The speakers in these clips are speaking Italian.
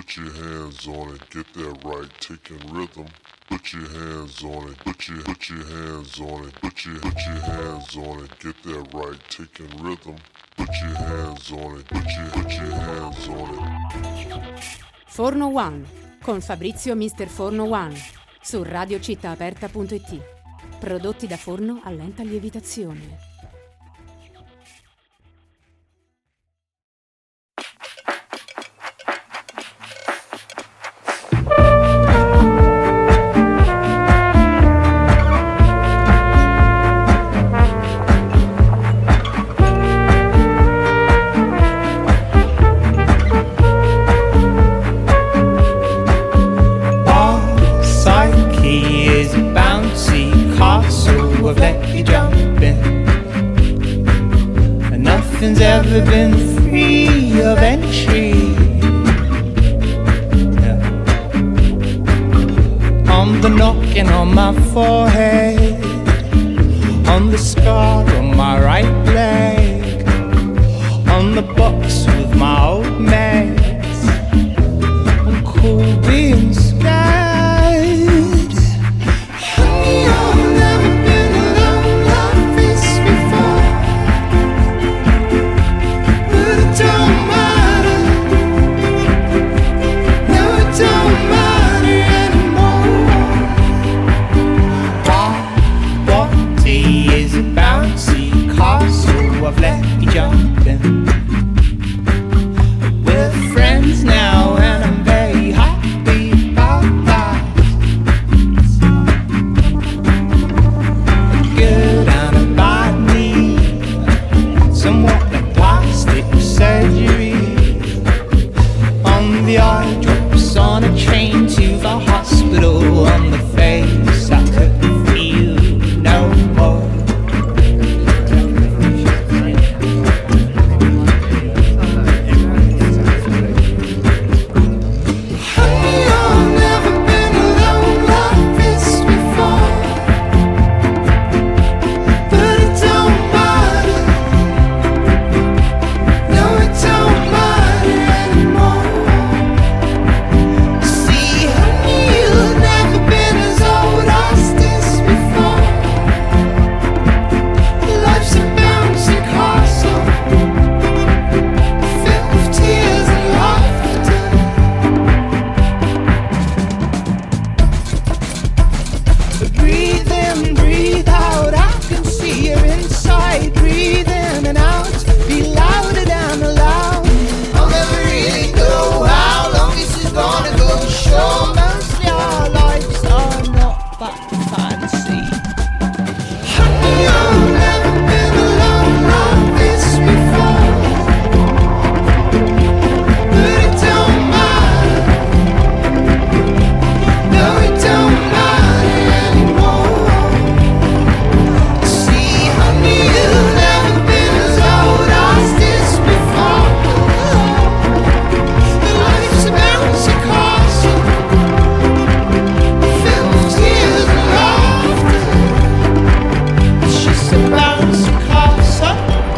put your hands on it, get that right, taking rhythm. Put your hands on it, put your hands on it, put your hands on it, get that right, taking rhythm. Put your hands on it, put your hands on it. Forno One con Fabrizio Mister Forno One su radiocittaaperta.it. Prodotti da forno a lenta lievitazione. Ever been free of entry, yeah. On the knocking on my forehead, on the scar on my right leg, on the box with my old mates, I'm cool being scared. Honey, I've never been alone like this before. Don't matter, no, it don't matter anymore. Our body is a bouncy castle, I've let you jump in. We're friends now and I'm very happy about that. A good and a bad need, somewhat like plastic surgery. On the eye drops, on a train to the hospital. On the face I couldn't feel no more. Honey, I've never been alone like this before. But it don't matter, no, it don't matter anymore. See, honey, you've never been as old as this before. Life's a bouncy castle, filled with tears and laughter. Breathe in, breathe out, I can see your inside. Breathe in and out, be louder than loud. I'll never really know how long this is gonna go. Sure, mostly our lives are not that fancy. Honey, I've never been alone like this before. But it don't matter, no, it don't matter anymore. See, honey, you've never been as old as this before. Life's a bouncy castle, filled with tears and laughter. It's just a bouncy castle.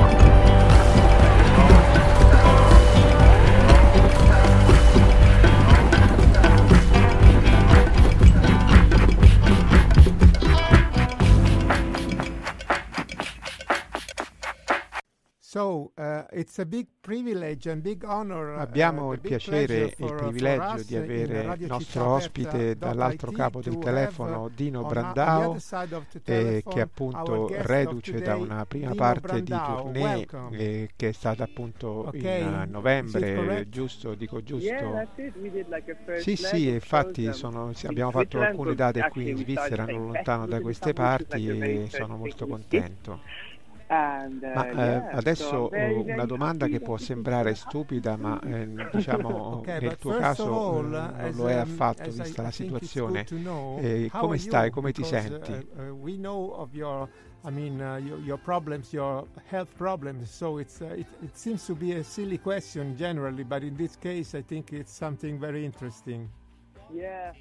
So it's a big privilege and big honor. Abbiamo il big piacere e pleasure il for privilegio us di in avere Radio il nostro Città ospite Aperta dall'altro .it capo del to telefono, have Dino on Brandao, the other side of the che telephone appunto our guest reduce of da today, una prima Dino parte di Brandao. tournée Welcome. che è stata appunto Okay, in is it novembre, correct? giusto? Dico giusto? Yeah, that's it. We did like a first Sì, leg sì, of infatti shows, abbiamo fatto Switzerland, alcune but date qui actually in we started Svizzera, playing non lontano da festivals in queste Istanbul, which is parti, like a very e sono first molto big hit. contento. And Ma yeah, so adesso I'm very, una very domanda happy che that può we could sembrare have stupida, ma diciamo Okay, nel but tuo first of caso all, non lo è affatto, as vista I la think it's situazione. good to know, how Come are stai? you? Come ti Because, senti? We know of your, I mean, your problems, your health problems. So it seems to be a silly question generally, but in this case, I think it's something very interesting. Yeah,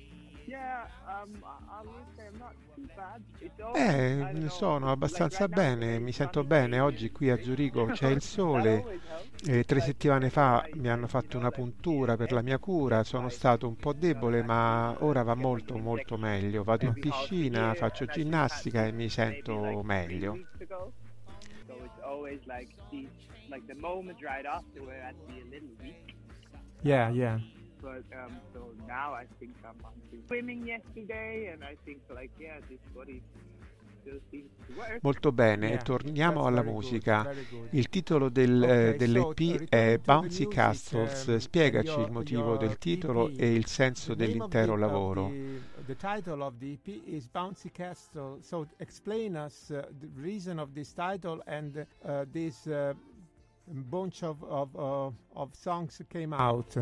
Yeah, I would say I'm not too bad. It's always, I don't know, Sono abbastanza like right now bene, it's mi sento sunny, bene. really. Oggi qui a Zurigo c'è il That sole. always helps. 3 settimane fa mi hanno You fatto know, una like puntura per la mia cura, sono stato un po' debole, ma ora va molto molto meglio. Vado in every half a piscina, year, faccio and I just had ginnastica e mi maybe sento like 3 meglio. weeks ago. So it's always like the moment right after where I'd be a little weak. Yeah. But so now I think I'm swimming yesterday, and I think like this body still seems to work. Molto bene, Yeah, torniamo that's alla very good, musica. very good. Il titolo Okay, so dell'EP returning è to the Bouncy music, Castles. Spiegaci your- il motivo your del titolo EP. e il senso The name of dell'intero the lavoro. title of the EP is Bouncy Castle. So explain us the reason of this title and this bunch of songs came out.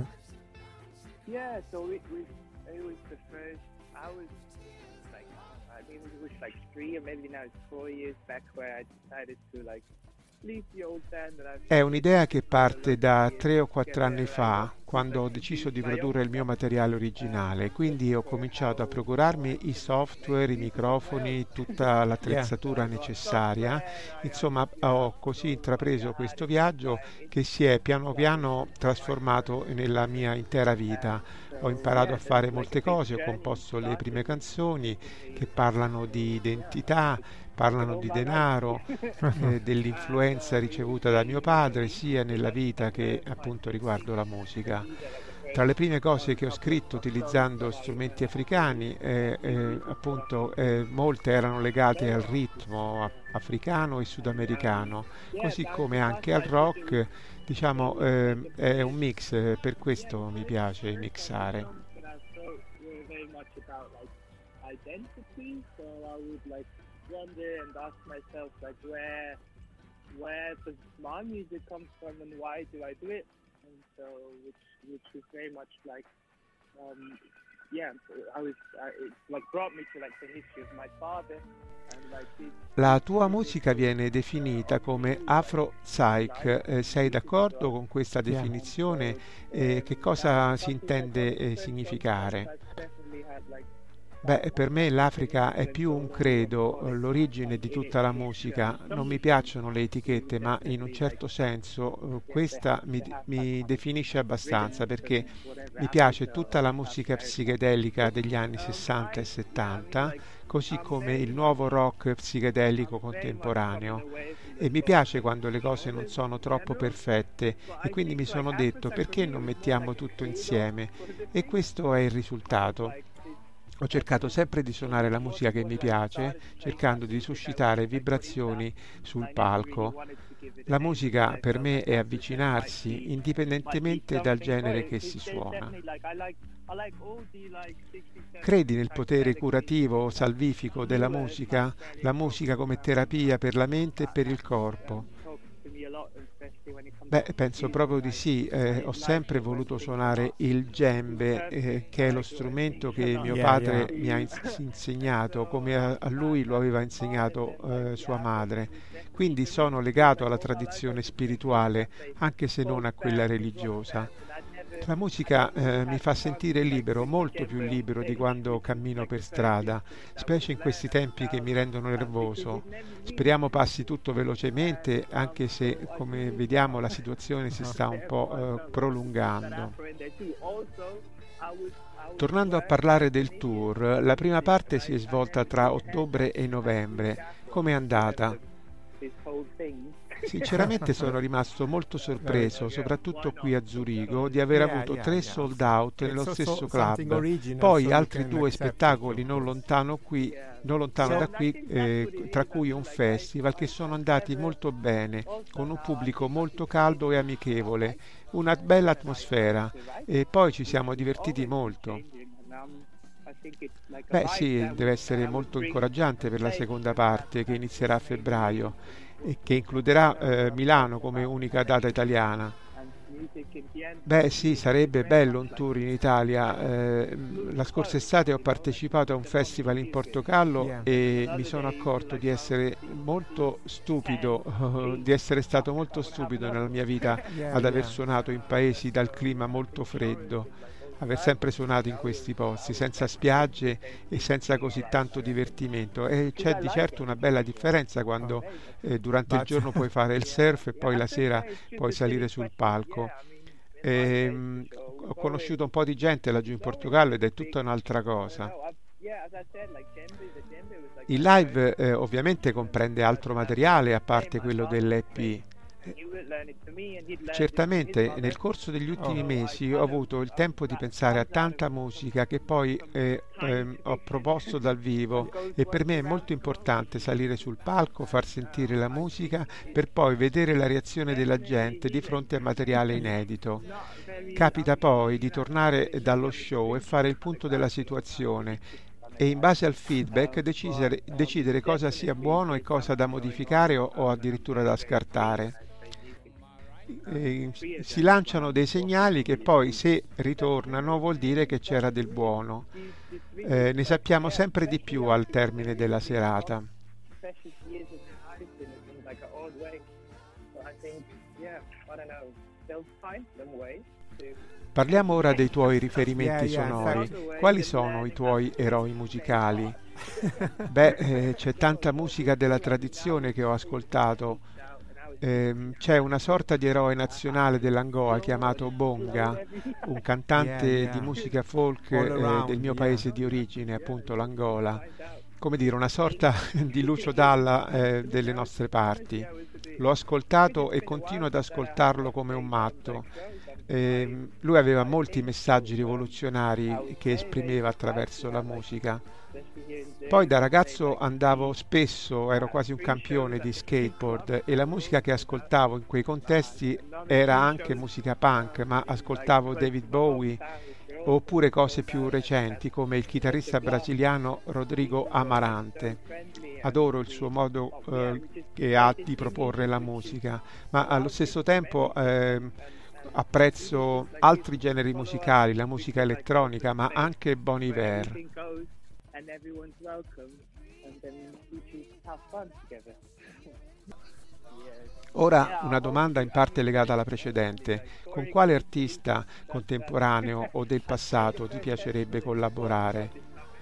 Yeah, so it was the first. I was like, I mean, it was like 3 or maybe now it's 4 years back where I decided to like leave the old band that I've. È un'idea che parte da 3 o 4 anni fa, quando ho deciso di produrre il mio materiale originale. Quindi ho cominciato a procurarmi i software, i microfoni, tutta l'attrezzatura necessaria. Insomma, ho così intrapreso questo viaggio che si è piano piano trasformato nella mia intera vita. Ho imparato a fare molte cose, ho composto le prime canzoni che parlano di identità, parlano di denaro, dell'influenza ricevuta da mio padre sia nella vita che appunto riguardo la musica. Tra le prime cose che ho scritto utilizzando strumenti africani, appunto molte erano legate al ritmo africano e sudamericano, così come anche al rock. Diciamo è un mix, per questo mi piace mixare. Very much about like identity, so I would like wonder and ask myself like where does my music come from and why do I do it, and so which is very much like it like brought me to like the history of my father and like this. La tua musica viene definita come Afro-Psych, sei d'accordo con questa definizione? Che cosa si intende significare? Beh, per me l'Africa è più un credo, l'origine di tutta la musica. Non mi piacciono le etichette, ma in un certo senso questa mi definisce abbastanza, perché mi piace tutta la musica psichedelica degli anni 60 e 70, così come il nuovo rock psichedelico contemporaneo. E mi piace quando le cose non sono troppo perfette, e quindi mi sono detto perché non mettiamo tutto insieme, e questo è il risultato. Ho cercato sempre di suonare la musica che mi piace, cercando di suscitare vibrazioni sul palco. La musica per me è avvicinarsi, indipendentemente dal genere che si suona. Credi nel potere curativo o salvifico della musica? La musica come terapia per la mente e per il corpo? Beh, penso proprio di sì. Ho sempre voluto suonare il djembe, che è lo strumento che mio padre mi ha insegnato, come a lui lo aveva insegnato sua madre. Quindi sono legato alla tradizione spirituale, anche se non a quella religiosa. La musica mi fa sentire libero, molto più libero di quando cammino per strada, specie in questi tempi che mi rendono nervoso. Speriamo passi tutto velocemente, anche se, come vediamo, la situazione si sta un po' prolungando. Tornando a parlare del tour, la prima parte si è svolta tra ottobre e novembre. Com'è andata? Sinceramente sono rimasto molto sorpreso, soprattutto qui a Zurigo, di aver avuto 3 sold out nello stesso club. Poi altri 2 spettacoli non lontano da qui, tra cui un festival, che sono andati molto bene, con un pubblico molto caldo e amichevole, una bella atmosfera, e poi ci siamo divertiti molto. Beh sì, deve essere molto incoraggiante per la seconda parte, che inizierà a febbraio e che includerà Milano come unica data italiana. Beh sì, sarebbe bello un tour in Italia. La scorsa estate ho partecipato a un festival in Portogallo e mi sono accorto di essere molto stupido, di essere stato molto stupido nella mia vita ad aver suonato in paesi dal clima molto freddo. aver sempre suonato in questi posti, senza spiagge e senza così tanto divertimento. E c'è di certo una bella differenza quando durante il giorno puoi fare il surf e poi la sera puoi salire sul palco. Ho conosciuto un po' di gente laggiù in Portogallo ed è tutta un'altra cosa. Il live ovviamente comprende altro materiale a parte quello dell'EP. Certamente nel corso degli ultimi mesi ho avuto il tempo di pensare a tanta musica che poi ho proposto dal vivo, e per me è molto importante salire sul palco, far sentire la musica per poi vedere la reazione della gente di fronte a materiale inedito. Capita poi di tornare dallo show e fare il punto della situazione e in base al feedback decidere cosa sia buono e cosa da modificare o addirittura da scartare. Si lanciano dei segnali che poi, se ritornano, vuol dire che c'era del buono. Ne sappiamo sempre di più al termine della serata. Parliamo ora dei tuoi riferimenti sonori. Quali sono i tuoi eroi musicali? C'è tanta musica della tradizione che ho ascoltato. C'è una sorta di eroe nazionale dell'Angola chiamato Bonga, un cantante di musica folk del mio paese di origine, appunto l'Angola. Come dire, una sorta di Lucio Dalla delle nostre parti. L'ho ascoltato e continuo ad ascoltarlo come un matto. Lui aveva molti messaggi rivoluzionari che esprimeva attraverso la musica. Poi da ragazzo andavo spesso, ero quasi un campione di skateboard, e la musica che ascoltavo in quei contesti era anche musica punk, ma ascoltavo David Bowie oppure cose più recenti come il chitarrista brasiliano Rodrigo Amarante. Adoro il suo modo che ha di proporre la musica, ma allo stesso tempo apprezzo altri generi musicali, la musica elettronica, ma anche Bon Iver. Ora una domanda in parte legata alla precedente. Con quale artista contemporaneo o del passato ti piacerebbe collaborare?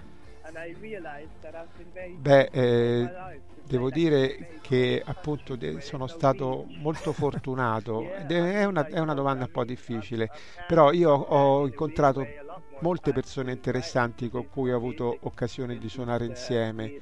Devo dire che appunto sono stato molto fortunato. È una domanda un po' difficile, però io ho incontrato molte persone interessanti con cui ho avuto occasione di suonare insieme.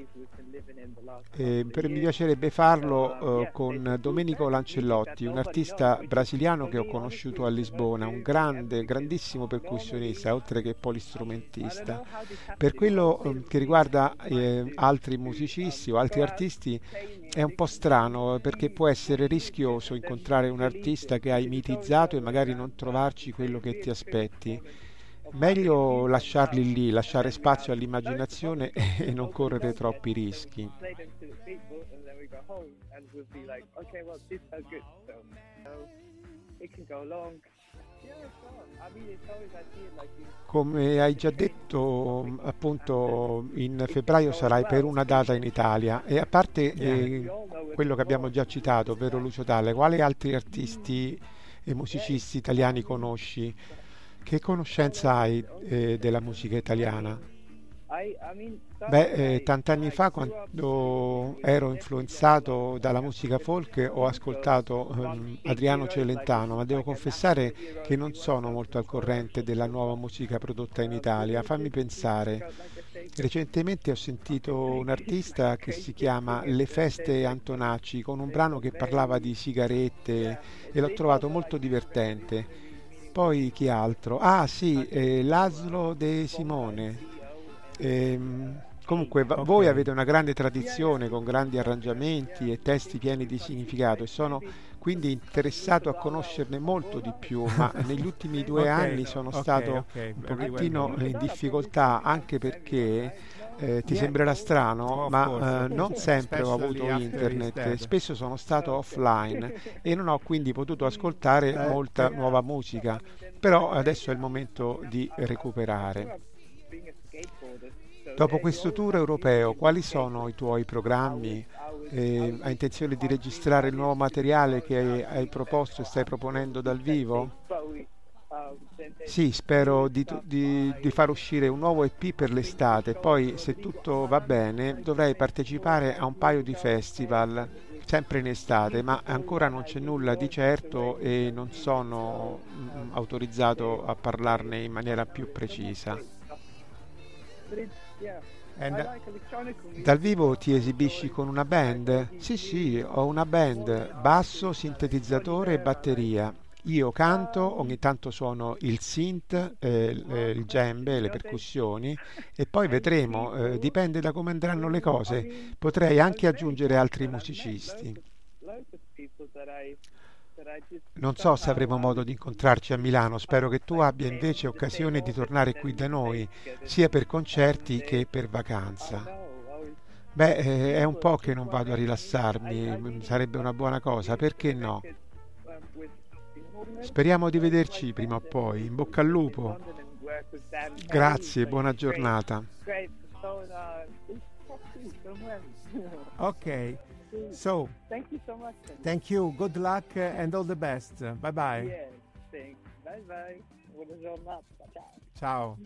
Mi piacerebbe farlo con Domenico Lancellotti, un artista brasiliano che ho conosciuto a Lisbona, un grandissimo percussionista, oltre che polistrumentista. Per quello che riguarda altri musicisti o altri artisti, è un po' strano perché può essere rischioso incontrare un artista che hai mitizzato e magari non trovarci quello che ti aspetti. Meglio lasciarli lì, lasciare spazio all'immaginazione e non correre troppi rischi. Come hai già detto, appunto in febbraio sarai per una data in Italia, e a parte quello che abbiamo già citato, ovvero Lucio Dalla, quali altri artisti e musicisti italiani conosci? Che conoscenza hai della musica italiana? Tant'anni fa, quando ero influenzato dalla musica folk, ho ascoltato Adriano Celentano, ma devo confessare che non sono molto al corrente della nuova musica prodotta in Italia. Fammi pensare. Recentemente ho sentito un artista che si chiama Le Feste Antonacci, con un brano che parlava di sigarette, e l'ho trovato molto divertente. Poi chi altro? Laszlo De Simone. Comunque voi avete una grande tradizione con grandi arrangiamenti e testi pieni di significato, e sono quindi interessato a conoscerne molto di più, ma negli ultimi 2 anni sono stato un pochettino in difficoltà, anche perché ti sembrerà strano, ma non sempre ho avuto internet, spesso sono stato offline e non ho quindi potuto ascoltare molta nuova musica, però adesso è il momento di recuperare. Dopo questo tour europeo, quali sono i tuoi programmi? Hai intenzione di registrare il nuovo materiale che hai proposto e stai proponendo dal vivo? Sì, spero di far uscire un nuovo EP per l'estate, poi se tutto va bene dovrei partecipare a un paio di festival, sempre in estate, ma ancora non c'è nulla di certo e non sono autorizzato a parlarne in maniera più precisa. Dal vivo ti esibisci con una band? Sì, ho una band, basso, sintetizzatore e batteria. Io canto, ogni tanto suono il synth, il djembe, le percussioni e poi vedremo, dipende da come andranno le cose. Potrei anche aggiungere altri musicisti. Non so se avremo modo di incontrarci a Milano, spero che tu abbia invece occasione di tornare qui da noi, sia per concerti che per vacanza. Beh, è un po' che non vado a rilassarmi, sarebbe una buona cosa, perché no? Speriamo di vederci prima o poi. In bocca al lupo. Grazie, buona giornata. Okay. So, Thank you so much. thank you. Good luck and all the best. Bye bye. Yeah, thanks. Bye bye. Buona giornata. Ciao. Ciao.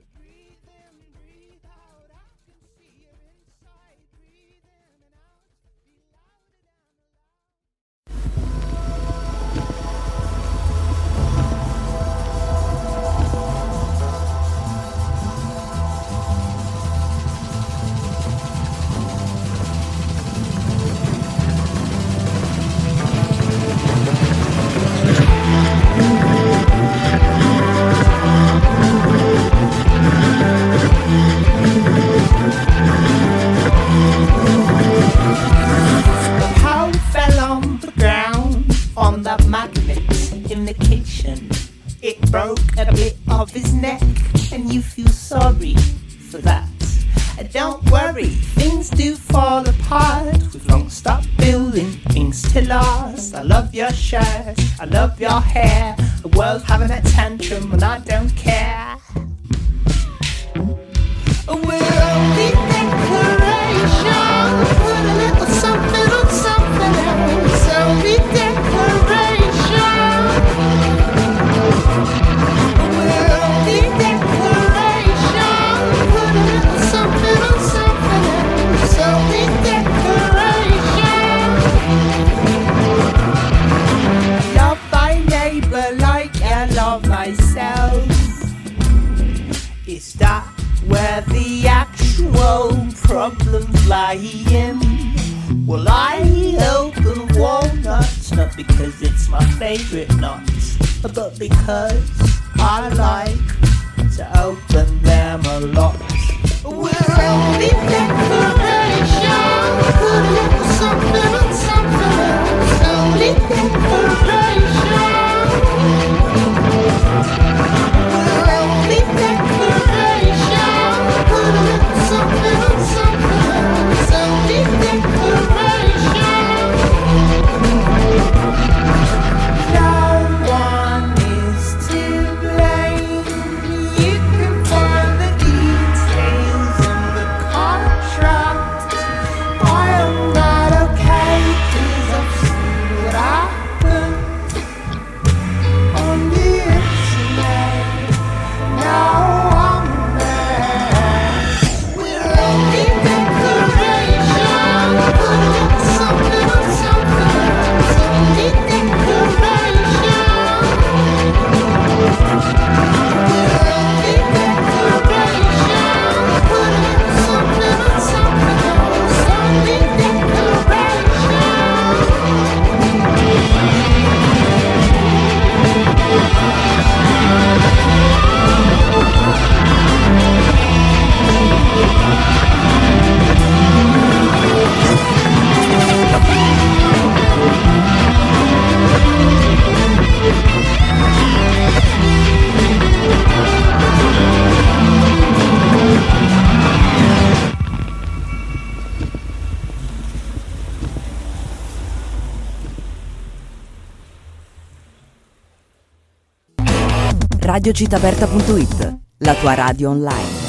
How it fell on the ground on that magnet indication. It broke a bit of his neck, and you feel sorry for that. Don't worry, things do fall apart. We've long stopped building things to last. I love your shirt, I love your hair. The world's having a tantrum and I don't care. We're only decoration. Put a little something on something else. Only decoration. We're only decoration. Put a little something on something else. Only decoration. Love thy neighbor like I love myself. Is that where the actual problems lie in? Well, I open walnuts not because it's my favorite nut, but because I like to open them a lot. We're only decoration. Put a little something on something else. Only decoration. We're only decoration. Put a little something on something else. Only decoration. No one is to blame. You can find the details in the contract. I am not okay 'cause I've seen what happened on the internet. Now I'm mad. We're only decoration. Put a little something on something else. Only decoration. We're only decoration. Put a little something on something else. Only Radiocitaperta.it, la tua radio online.